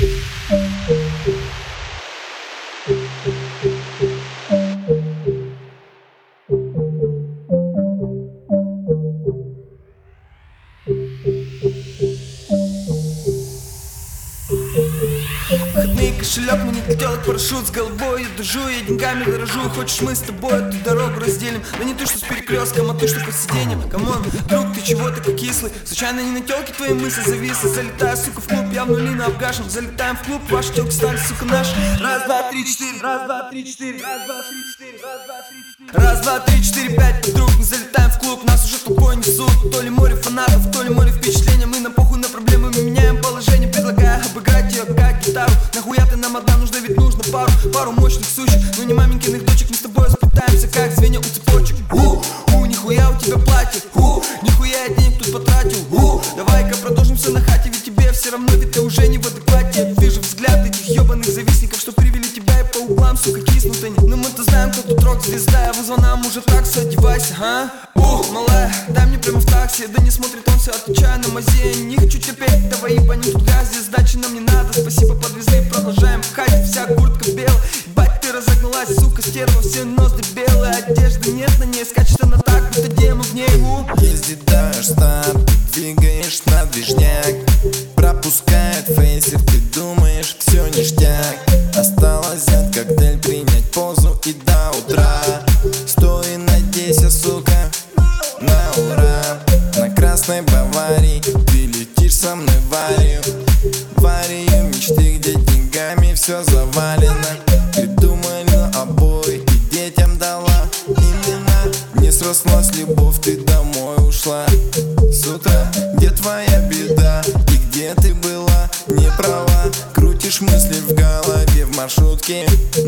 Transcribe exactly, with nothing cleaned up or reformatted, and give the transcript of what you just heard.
Выходные кошелек мне не делать парашют с головой. Я дожу, я деньгами дорожу. Хочешь мы с тобой эту дорогу разделим? Да не ты, что с перекрестком, а ты, что под сиденьем. Камон, друг, ты чего такой кислый? Случайно не на тёлке твои мысли зависли? Залетаю, сука, в клуб, я в нули на обгашен. Залетаем в клуб, ваши тёлки стали, сука, наши. Раз, два, три, четыре, раз, два, три, четыре, раз, два, три, четыре, раз, два, три, четыре, раз, два, три, четыре, пять, подруг. Мы залетаем в клуб, нас уже толпой несут. То ли море фанатов, то ли море впечатления. Мы на похуй на проблемы, мы меняем положение. Предлагаю обыграть её как гитару. Нахуя ты нам одна нужна, ведь нужно пару. Пару мощных сучек, но не маменькиных дочек. Мы с тобой воспитаемся, как звенья у цепочек. У, у, нихуя у тебя платье. У, нихуя я денег тут потратил. У, давай-ка продолжим все на хате, ведь тебе все равно, ведь ты уже не в адеквате. Ты же взгляд этих ебаных завистников, что привели тебя и по углам, сука, киснут они. Но мы-то знаем, кто тут рок-звезда. Я вызвал нам уже таксу, одевайся, а? У, малая, дай мне прямо в такси. Да не смотрит он все, отвечая на мазе. Не хочу терпеть, давай ебанем тут газ. Здесь сдачи нам не надо, спасибо, подвезли. Продолжаем пхать, вся куртка белая. Ебать, ты разогналась, сука, стерва. Все ноздри белые, одежды нет на ней. Скачет она так, будто демон в ней. У, ездит дашь старт, двигаешь на движняк. Пропускает фейсер, ты думаешь, все ништяк. Осталось взять коктейль, принять позу и до утра. Стой и надейся, сука, на ура. На красной Баварии ты летишь со мной в Арию. В Арию мечты, где деньгами все завалено. Придумали обои и детям дала имена. Не срослась любовь, ты домой ушла с утра. Где твоя беда и где ты была не права? Крутишь мысли в голове в маршрутке,